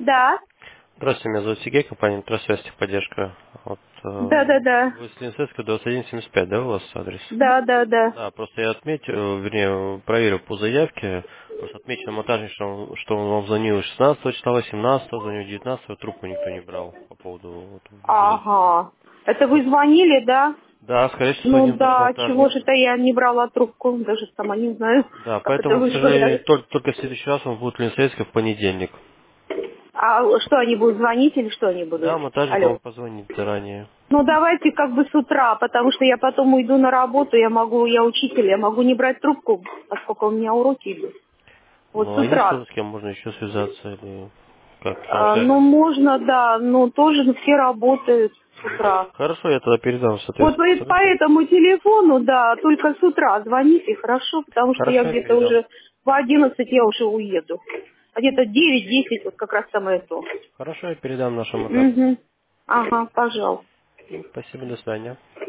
Да, Здравствуйте, меня зовут Сергей, компания «Интросвязь Техподдержка». Вот, да, да, да, вы с Ленинского 2175, да, у вас адрес? да, да, да. Да, просто я отметил, вернее, проверил по заявке, просто отмечено монтажник, что он вам звонил 16 числа, 18, звонил 19, трубку никто не брал по поводу вот, вызова. Ага. Это вы звонили, да? Да, скорее всего, Ну один наш да, чего монтажник. же это я не брала трубку, даже сама не знаю, Да, как это поэтому, к вышло, да. сожалению, только в следующий раз он будет в Ленинске в понедельник. А что, они будут звонить или что они будут? Да, монтажник Алло. вам позвонит заранее. Ну давайте как бы с утра, потому что я потом уйду на работу, я учитель, я могу не брать трубку, поскольку у меня уроки идут. Вот с Ну, а есть утра. кто-то, с кем можно еще связаться или как? Потому что... Ну можно, да, но тоже все работают с утра. Хорошо, я тогда передам, Вот соответственно. по этому телефону, да, только с утра звоните, хорошо, потому что я Хорошо, я где-то передам. уже в 11 я уже уеду. А где-то 9-10, вот как раз самое то. Хорошо, я передам нашему монтажнику. Угу. Ага, пожалуйста. Спасибо, до свидания.